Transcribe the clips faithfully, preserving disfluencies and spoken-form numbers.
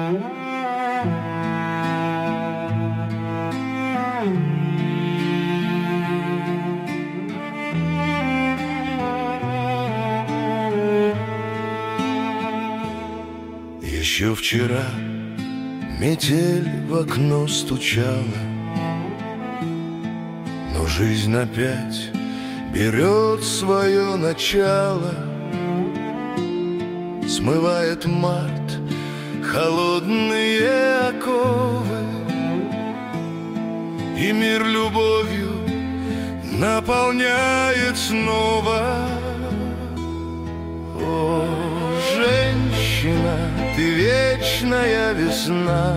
Еще вчера метель в окно стучала, но жизнь опять берет свое начало. Смывает март холодные оковы, и мир любовью наполняет снова. О, женщина, ты вечная весна,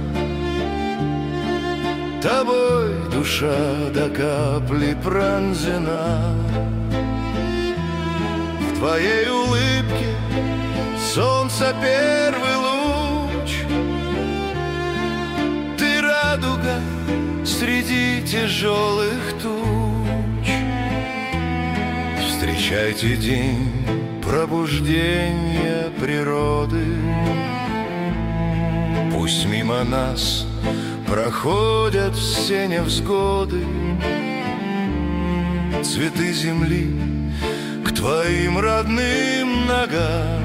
тобой душа до капли пронзена. В твоей улыбке солнца первый луч, ты радуга среди тяжелых туч. Встречайте день пробуждения природы, пусть мимо нас проходят все невзгоды. Цветы земли к твоим родным ногам,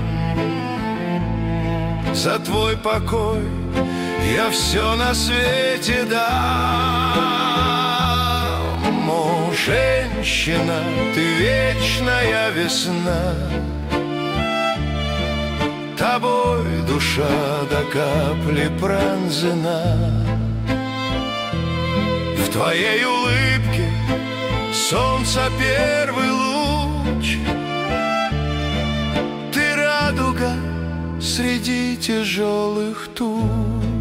за твой покой я все на свете дам. О, женщина, ты вечная весна, тобой душа до капли пронзена. В твоей улыбке солнца первый луч, ты радуга среди тяжелых туч.